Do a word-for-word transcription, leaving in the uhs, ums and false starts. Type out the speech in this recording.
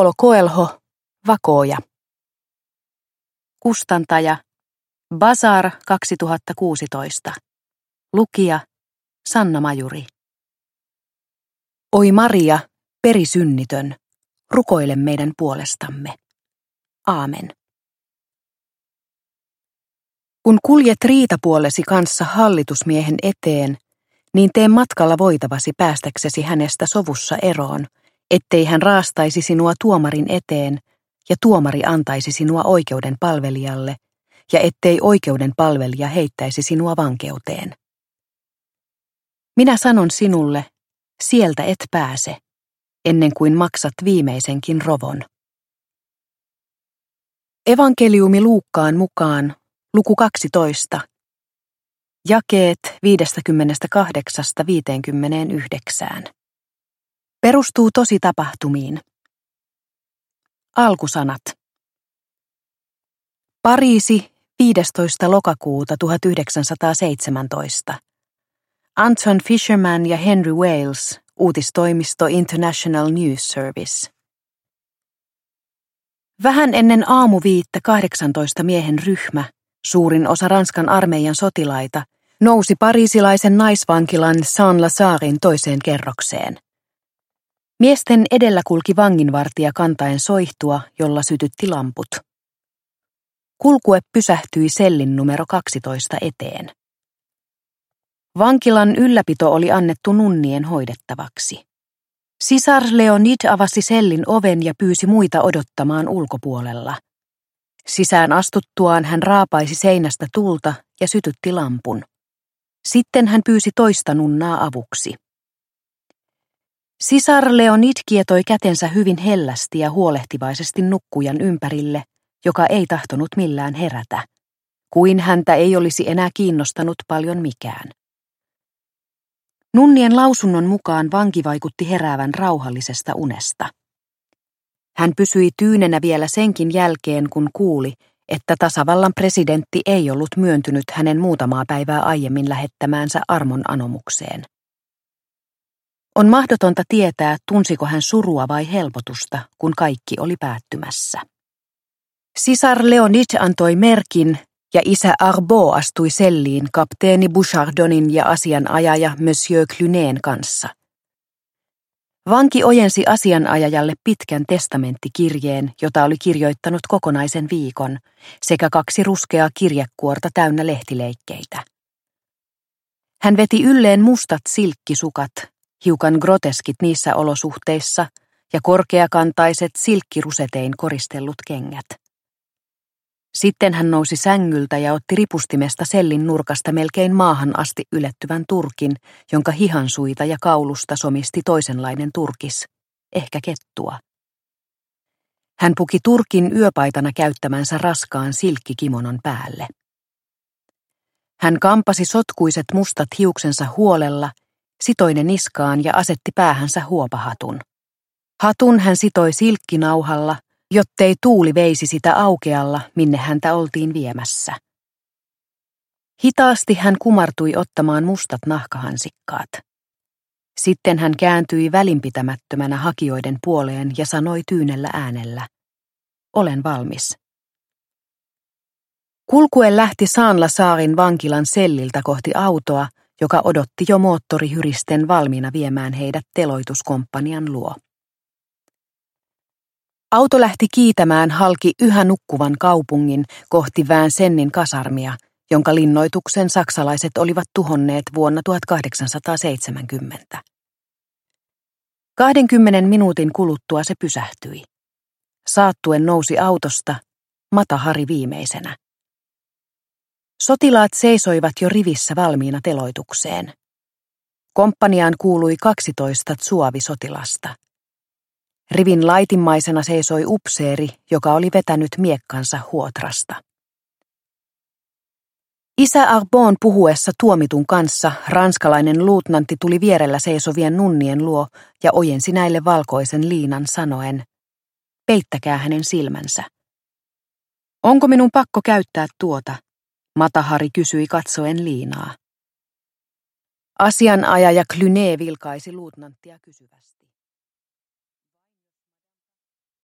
Paulo Coelho, Vakoja. Kustantaja Bazar kaksituhattakuusitoista. Lukija Sanna Majuri. Oi Maria, perisynnitön, rukoile meidän puolestamme. Aamen. Kun kuljet riitapuolesi kanssa hallitusmiehen eteen, niin tee matkalla voitavasi päästäksesi hänestä sovussa eroon, ettei hän raastaisi sinua tuomarin eteen ja tuomari antaisi sinua oikeuden palvelijalle, ja ettei oikeuden palvelija heittäisi sinua vankeuteen. Minä sanon sinulle, sieltä et pääse, ennen kuin maksat viimeisenkin rovon. Evankeliumi Luukkaan mukaan, luku kaksitoista, jakeet viisikymmentäkahdeksan viisikymmentäyhdeksän. Perustuu tositapahtumiin. Alkusanat. Pariisi, viidestoista lokakuuta tuhatyhdeksänsataaseitsemäntoista. Anton Fisherman ja Henry Wales, uutistoimisto International News Service. Vähän ennen aamuviittä kahdeksantoista miehen ryhmä, suurin osa Ranskan armeijan sotilaita, nousi pariisilaisen naisvankilan Saint-Lazarin toiseen kerrokseen. Miesten edellä kulki vanginvartija kantaen soihtua, jolla sytytti lamput. Kulkue pysähtyi sellin numero kaksitoista eteen. Vankilan ylläpito oli annettu nunnien hoidettavaksi. Sisar Leonid avasi sellin oven ja pyysi muita odottamaan ulkopuolella. Sisään astuttuaan hän raapaisi seinästä tulta ja sytytti lampun. Sitten hän pyysi toista nunnaa avuksi. Sisar Leonid kietoi kätensä hyvin hellästi ja huolehtivaisesti nukkujan ympärille, joka ei tahtonut millään herätä, kuin häntä ei olisi enää kiinnostanut paljon mikään. Nunnien lausunnon mukaan vanki vaikutti heräävän rauhallisesta unesta. Hän pysyi tyynenä vielä senkin jälkeen, kun kuuli, että tasavallan presidentti ei ollut myöntynyt hänen muutamaa päivää aiemmin lähettämäänsä armonanomukseen. On mahdotonta tietää, tunsiko hän surua vai helpotusta, kun kaikki oli päättymässä. Sisar Leonid antoi merkin, ja isä Arbaud astui selliin kapteeni Bouchardonin ja asianajaja Monsieur Cluneen kanssa. Vanki ojensi asianajajalle pitkän testamenttikirjeen, jota oli kirjoittanut kokonaisen viikon, sekä kaksi ruskeaa kirjekuorta täynnä lehtileikkeitä. Hän veti ylleen mustat silkkisukat, hiukan groteskit niissä olosuhteissa, ja korkeakantaiset silkkirusetein koristellut kengät. Sitten hän nousi sängyltä ja otti ripustimesta sellin nurkasta melkein maahan asti ylettyvän turkin, jonka hihansuita ja kaulusta somisti toisenlainen turkis, ehkä kettua. Hän puki turkin yöpaitana käyttämänsä raskaan silkkikimonon päälle. Hän kampasi sotkuiset mustat hiuksensa huolella, sitoi ne niskaan ja asetti päähänsä huopahatun. Hatun hän sitoi silkkinauhalla, jottei tuuli veisi sitä aukealla, minne häntä oltiin viemässä. Hitaasti hän kumartui ottamaan mustat nahkahansikkaat. Sitten hän kääntyi välinpitämättömänä hakijoiden puoleen ja sanoi tyynellä äänellä, olen valmis. Kulkue lähti Saint-Lazarin vankilan selliltä kohti autoa, joka odotti jo moottorihyristen valmiina viemään heidät teloituskomppanian luo. Auto lähti kiitämään halki yhä nukkuvan kaupungin kohti Vincennes kasarmia, jonka linnoituksen saksalaiset olivat tuhonneet vuonna tuhatkahdeksansataaseitsemänkymmentä. Kahdenkymmenen minuutin kuluttua se pysähtyi. Saattuen nousi autosta, Mata Hari viimeisenä. Sotilaat seisoivat jo rivissä valmiina teloitukseen. Komppaniaan kuului kaksitoista tsuavisotilasta. Rivin laitimmaisena seisoi upseeri, joka oli vetänyt miekkansa huotrasta. Isä Arbaudin puhuessa tuomitun kanssa ranskalainen luutnantti tuli vierellä seisovien nunnien luo ja ojensi näille valkoisen liinan sanoen, peittäkää hänen silmänsä. Onko minun pakko käyttää tuota? Mata Hari kysyi katsoen liinaa. Asianajaja Clunet vilkaisi luutnanttia kysyvästi.